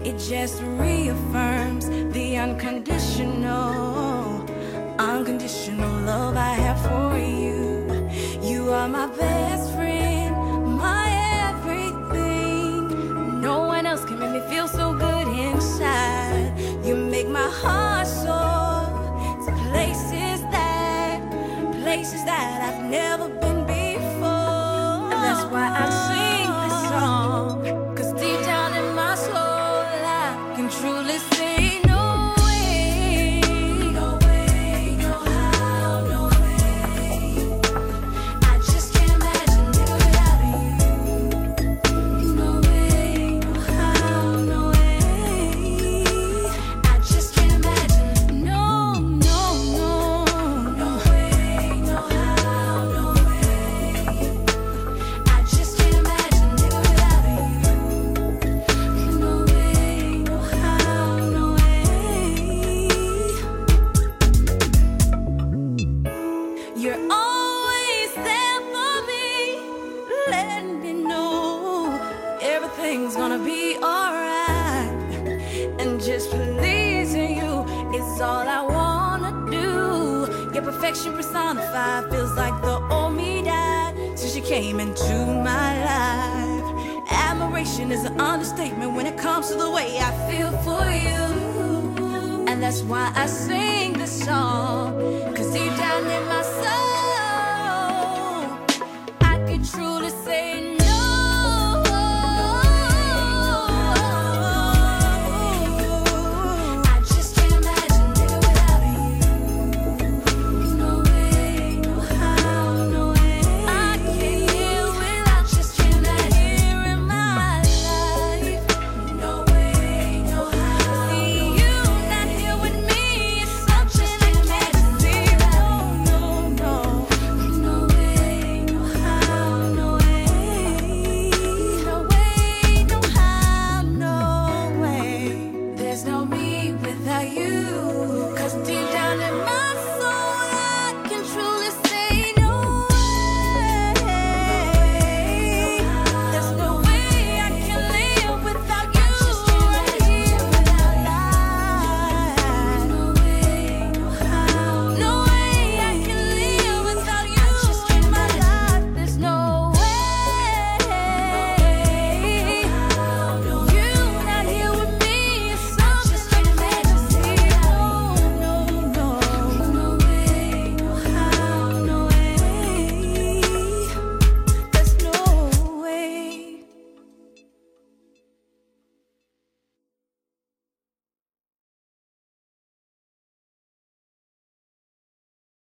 It just reaffirms the unconditional love I have for you. You are my best friend, my everything. No one else can make me feel so good inside. You make my heart soar to places that I've never been before. And that's why I sing this song, 'cause deep down in my soul I can truly say no way, no way, no how, no way. I just can't imagine living without you. No way, no how, no way. I just can't imagine. No, no, no, no way, no how, no way. I just can't imagine living without you. No way, no how, no way. You're always there for me, letting me know everything's gonna be alright. And just pleasing you is all I wanna do. Your perfection personified feels like the old me died since you came into my life. Admiration is an understatement when it comes to the way I feel for you. And that's why I sing this song, 'cause deep down in my soul